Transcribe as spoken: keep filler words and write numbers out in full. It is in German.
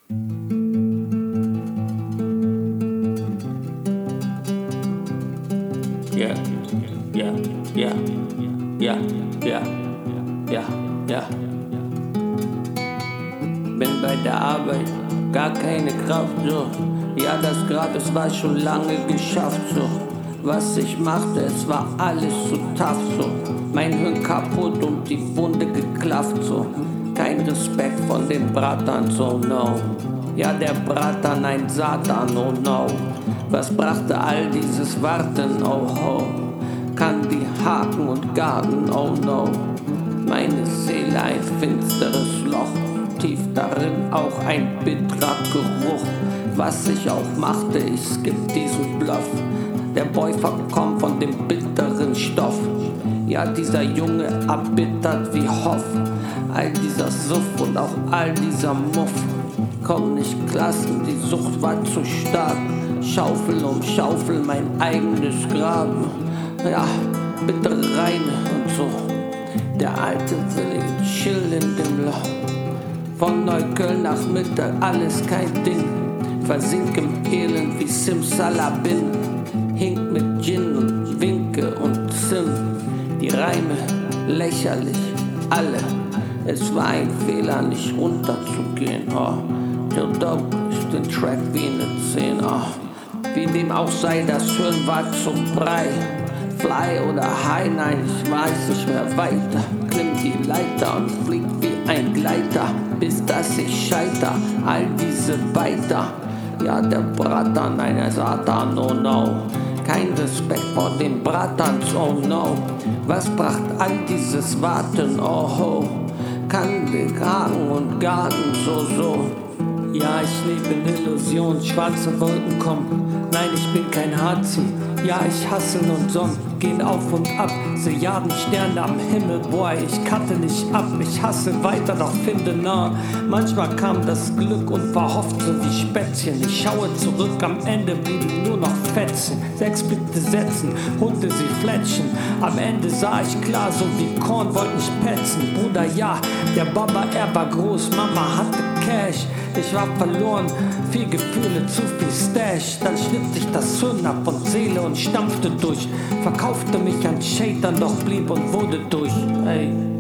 Yeah, yeah, yeah, yeah, yeah, ja, ja. Bin bei der Arbeit, gar keine Kraft, so. Ja, das Grab, es war schon lange geschafft, so. Was ich machte, es war alles so tough, so. Mein Hirn kaputt und die Wunde geklafft, so. Kein Respekt von den Bratan, so no. Ja, der Bratan, ein Satan, oh no. Was brachte all dieses Warten, oh ho. Kann die Haken und Garten, oh no. Meine Seele ein finsteres Loch, tief darin auch ein bitterer Geruch. Was ich auch machte, ich skipp diesen Bluff. Der Boy verkommt von dem bitteren Stoff. Ja, dieser Junge erbittert wie Hoff. All dieser Suff und auch all dieser Muff. Komm nicht klassen, die Sucht war zu stark. Schaufel um Schaufel mein eigenes Grab. Ja, bitte rein und so. Der Alte will chill in dem Loch. Von Neukölln nach Mitte, alles kein Ding. Versink im Elend wie Simsalabim. Hink mit Gin und Winke und Sim. Die Reime lächerlich, alle. Es war ein Fehler, nicht runterzugehen. Oh, Till Dope ist den Track wie eine zehn. Oh. Wie dem auch sei, das Hirn war zum Brei. Fly oder High, nein, ich weiß nicht mehr weiter. Klimm die Leiter und flieg wie ein Gleiter, bis dass ich scheiter. All diese Beiter, ja, der Bratan, ein Satan, oh no. Kein Respekt vor den Bratans, oh no. Was bracht all dieses Warten, oh ho. Kann den Kragen und Garten, so, so. Ja, ich lebe in Illusion, schwarze Wolken kommen. Nein, ich bin kein Hazi. Ja, ich hasse und Sonn, gehen auf und ab. Milliarden Sterne am Himmel, boah, ich cutte nicht ab. Ich hasse weiter, doch finde nah. Manchmal kam das Glück und war hofft so wie Spätzchen. Ich schaue zurück, am Ende blieben nur noch Fetzen. Sechs Blickte setzen, Hunde sie fletschen. Am Ende sah ich klar, so wie Korn, wollte nicht petzen. Bruder, ja, der Baba, er war groß, Mama hatte Cash. Ich war verloren, viel Gefühle, zu viel Stash. Dann schnitt sich das Hirn ab und Seele und stampfte durch. Verkaufte mich an Shaitan, doch blieb und wurde durch. Ey.